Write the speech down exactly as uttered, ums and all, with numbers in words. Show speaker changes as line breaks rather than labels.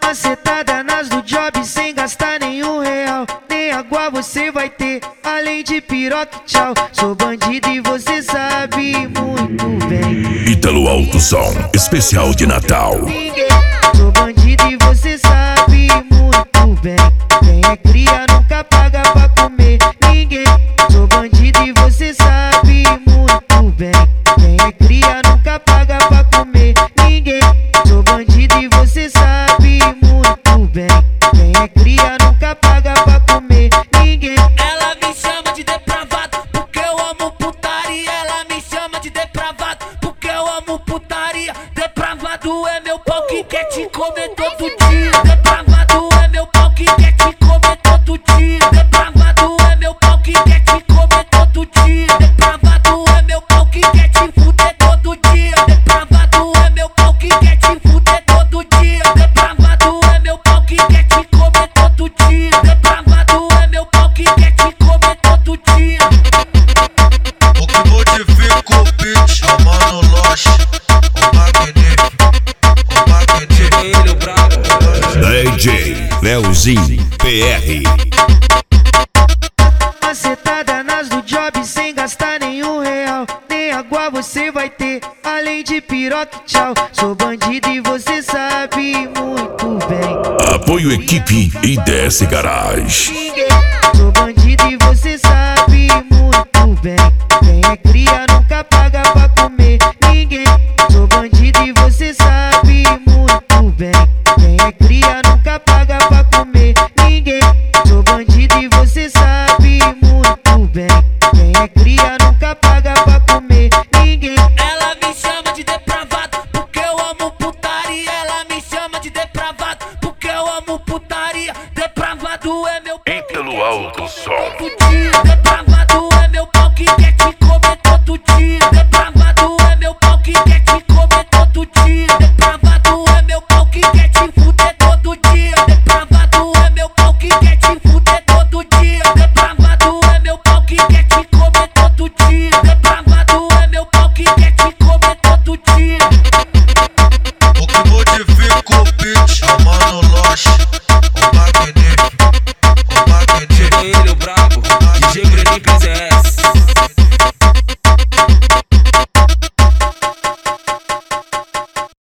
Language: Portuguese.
Macetada nas do job sem gastar nenhum real. Nem água você vai ter, além de piroca e tchau. Sou bandido e você sabe muito bem.
Ítalo Alto Som, especial de Natal.
Ninguém. Sou bandido e você sabe muito bem. Quem é cria nunca paga pra comer ninguém. Sou bandido e você sabe muito bem. Quem é cria nunca paga pra comer ninguém. Sou bandido e você sabe muito bem. Quem é cria nunca paga pra comer ninguém.
Ela me chama de depravado porque eu amo putaria. Ela me chama de depravado porque eu amo putaria. Depravado é meu pau que quer te comer todo dia. Depravado é meu pau que quer te comer todo dia. Depravado é meu pau que quer te comer todo dia. Depravado é meu pau que quer te fuder todo dia. Depravado é meu pau que quer te fuder todo dia. Depravado é meu pau que quer te comer todo dia. Depravado é meu pau que quer te comer todo dia.
O que modifica o beat, chamando o Loche, o magnífico, o magnífico.
Ele, o brabo.
D J Leozinho P R.
Macetada nas do job sem gastar nenhum real. Nem água você vai ter, além de piroca e tchau. Sou bandido e você sabe muito bem.
Apoio equipe I D S Garage.
Ninguém. Sou bandido e você sabe muito bem. Quem é cria nunca paga pra comer ninguém. Sou bandido e você sabe muito bem. Quem é cria nunca paga pra comer ninguém. Sou bandido e você sabe muito bem. Quem é cria nunca paga pra comer ninguém.
Ela me chama de depravado porque eu amo putaria. Ela me chama de depravado porque eu amo putaria. Depravado é meu pau que
Ítalo
quer te
Alto
comer
Som.
todo dia.